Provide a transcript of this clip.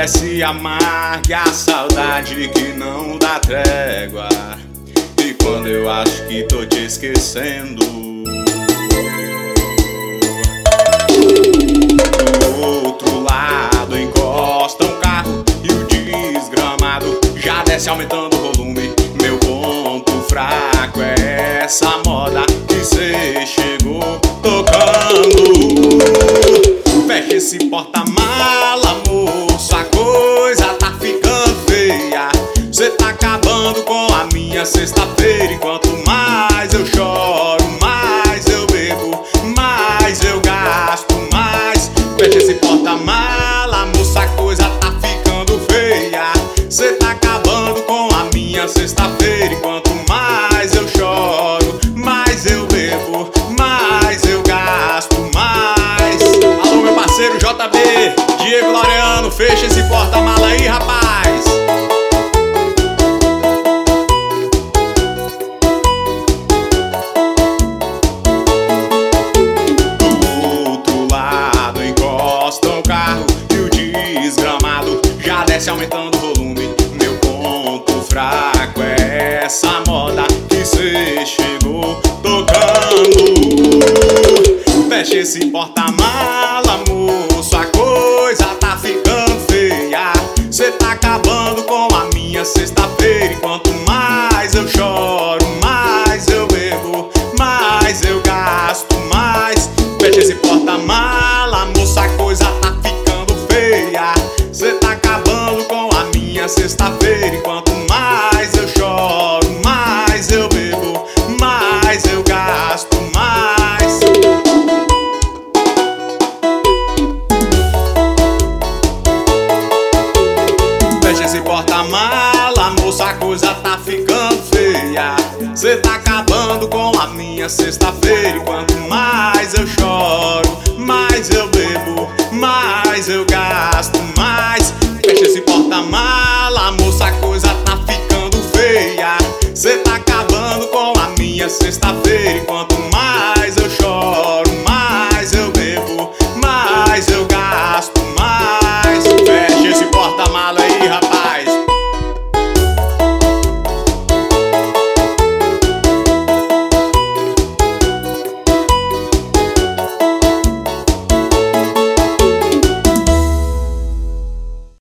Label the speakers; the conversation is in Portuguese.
Speaker 1: desce amarga, a saudade que não dá trégua. E quando eu acho que tô te esquecendo, do outro lado encosta um carro e o desgramado já desce aumentando o volume. Meu ponto fraco é essa moda que cê chegou tocando. Fecha esse porta-mala, moço, a coisa tá ficando feia. Cê tá acabando com a minha sexta-feira. Enquanto mais eu choro, mais eu bebo, mais eu gasto, mais. Fecha esse porta-mala, moça, a coisa tá ficando feia. Cê tá acabando com a minha sexta-feira. Enquanto mais eu choro, mais eu bebo, mais eu gasto, mais. Alô, meu parceiro JB, Diego Laureano, fecha esse porta-mala aí, rapaz. Do outro lado encosta um carro e o desgramado já desce aumentando o volume. Meu ponto fraco é essa moda que cê chegou tocando. Fecha esse porta-mala, moço, a coisa tá ficando feia. Cê tá acabando com a minha sexta-feira. Enquanto mais eu choro, mais eu bebo, mais eu gasto, mais. Fecha esse porta-mala, moço, a coisa tá ficando feia. Cê tá acabando com a minha sexta-feira. Enquanto mais eu choro, mais eu bebo, mais eu gasto, mais. Fecha esse porta-mala, moça, a coisa tá ficando feia. Cê tá acabando com a minha sexta-feira. Enquanto mais eu choro, mais eu bebo, mais eu gasto, mais. Fecha esse porta-mala, moça, a coisa tá ficando feia. Cê tá acabando com a minha sexta-feira. Enquanto mais eu choro,